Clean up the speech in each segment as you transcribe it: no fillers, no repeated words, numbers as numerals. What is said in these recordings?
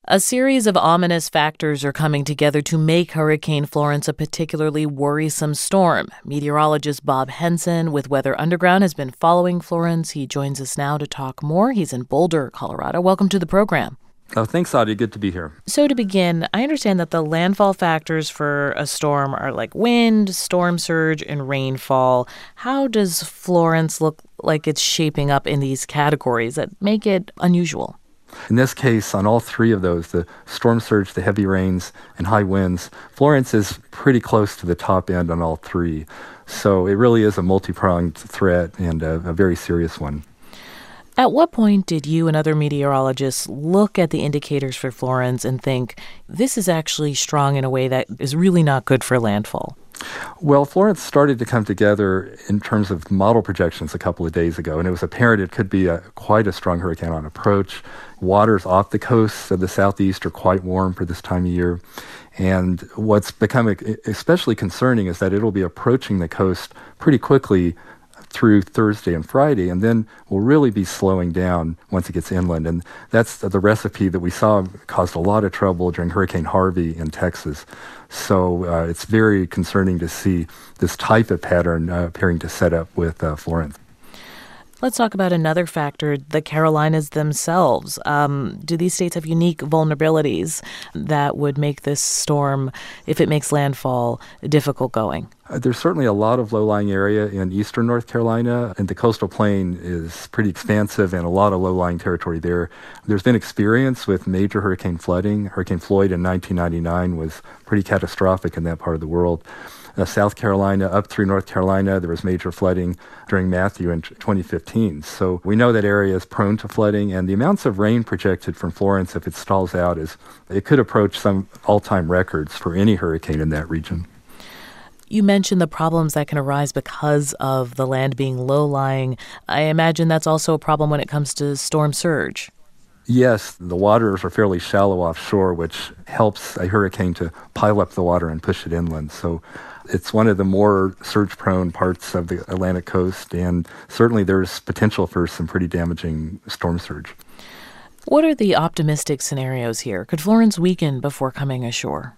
A series of ominous factors are coming together to make Hurricane Florence a particularly worrisome storm. Meteorologist Bob Henson with Weather Underground has been following Florence. He joins us now to talk more. He's in Boulder, Colorado. Welcome to the program. Oh, thanks, Audie. Good to be here. So to begin, I understand that the landfall factors for a storm are like wind, storm surge, and rainfall. How does Florence look like it's shaping up in these categories that make it unusual? In this case, on all three of those, the storm surge, the heavy rains, and high winds, Florence is pretty close to the top end on all three. So it really is a multi-pronged threat and a very serious one. At what point did you and other meteorologists look at the indicators for Florence and think, this is actually strong in a way that is really not good for landfall? Well, Florence started to come together in terms of model projections a couple of days ago, and it was apparent it could be quite a strong hurricane on approach. Waters off the coast of the southeast are quite warm for this time of year. And what's become especially concerning is that it'll be approaching the coast pretty quickly through Thursday and Friday, and then will really be slowing down once it gets inland. And that's the recipe that we saw caused a lot of trouble during Hurricane Harvey in Texas. So it's very concerning to see this type of pattern appearing to set up with Florence. Let's talk about another factor, the Carolinas themselves. Do these states have unique vulnerabilities that would make this storm, if it makes landfall, difficult going? There's certainly a lot of low-lying area in eastern North Carolina, and the coastal plain is pretty expansive and a lot of low-lying territory there. There's been experience with major hurricane flooding. Hurricane Floyd in 1999 was pretty catastrophic in that part of the world. South Carolina up through North Carolina, there was major flooding during Matthew in 2015. So we know that area is prone to flooding, and the amounts of rain projected from Florence, if it stalls out, it could approach some all-time records for any hurricane in that region. You mentioned the problems that can arise because of the land being low-lying. I imagine that's also a problem when it comes to storm surge. Yes, the waters are fairly shallow offshore, which helps a hurricane to pile up the water and push it inland. So it's one of the more surge-prone parts of the Atlantic coast, and certainly there's potential for some pretty damaging storm surge. What are the optimistic scenarios here? Could Florence weaken before coming ashore?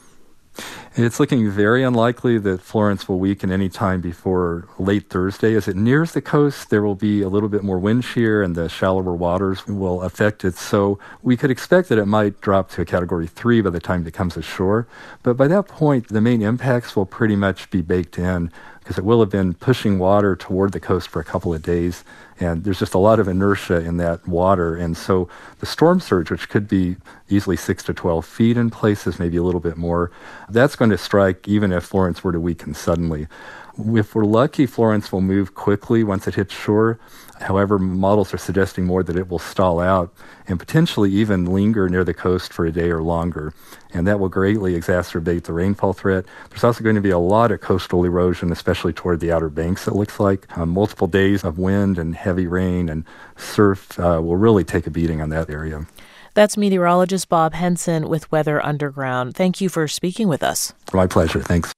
It's looking very unlikely that Florence will weaken any time before late Thursday. As it nears the coast, there will be a little bit more wind shear and the shallower waters will affect it. So we could expect that it might drop to a Category 3 by the time it comes ashore. But by that point, the main impacts will pretty much be baked in because it will have been pushing water toward the coast for a couple of days. And there's just a lot of inertia in that water. And so the storm surge, which could be easily 6 to 12 feet in places, maybe a little bit more, that's going to strike even if Florence were to weaken suddenly. If we're lucky, Florence will move quickly once it hits shore. However, models are suggesting more that it will stall out and potentially even linger near the coast for a day or longer. And that will greatly exacerbate the rainfall threat. There's also going to be a lot of coastal erosion, especially toward the Outer Banks, it looks like. Multiple days of wind and heavy rain and surf will really take a beating on that area. That's meteorologist Bob Henson with Weather Underground. Thank you for speaking with us. My pleasure. Thanks.